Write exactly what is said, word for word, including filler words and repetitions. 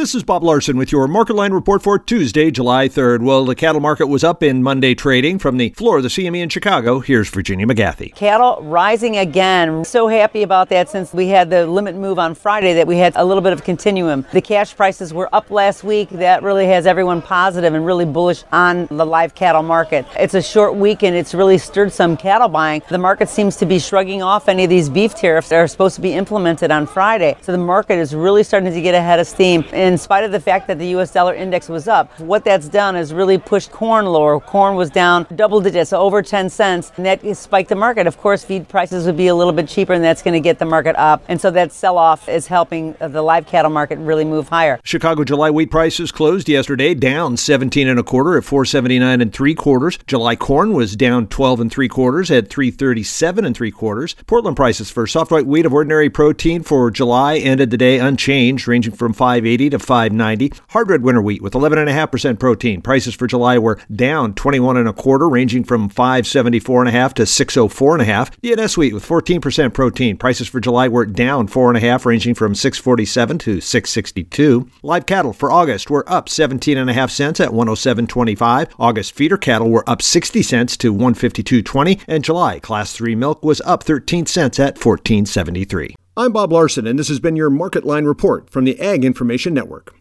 This is Bob Larson with your Market Line report for Tuesday, July third. Well, the cattle market was up in Monday trading. From the floor of the C M E in Chicago, here's Virginia McGathy. Cattle rising again. So happy about that since we had the limit move on Friday that we had a little bit of continuum. The cash prices were up last week. That really has everyone positive and really bullish on the live cattle market. It's a short week and it's really stirred some cattle buying. The market seems to be shrugging off any of these beef tariffs that are supposed to be implemented on Friday. So the market is really starting to get ahead of steam. In spite of the fact that the U S dollar index was up, what that's done is really pushed corn lower. Corn was down double digits, so over ten cents, and that spiked the market. Of course, feed prices would be a little bit cheaper, and that's going to get the market up. And so that sell-off is helping the live cattle market really move higher. Chicago July wheat prices closed yesterday down seventeen and a quarter at four seventy-nine and three quarters. July corn was down twelve and three quarters at three thirty-seven and three quarters. Portland prices for soft white wheat of ordinary protein for July ended the day unchanged, ranging from five eighty to five ninety. Hard red winter wheat with eleven point five percent protein. Prices for July were down twenty-one and a quarter, ranging from five seventy-four and a half to six oh four and a half. D N S wheat with fourteen percent protein. Prices for July were down four and a half, ranging from six forty-seven to six sixty-two. Live cattle for August were up seventeen and a half cents at one oh seven twenty-five. August feeder cattle were up sixty cents to one fifty-two twenty, and July class three milk was up thirteen cents at fourteen seventy-three. I'm Bob Larson, and this has been your Market Line report from the Ag Information Network.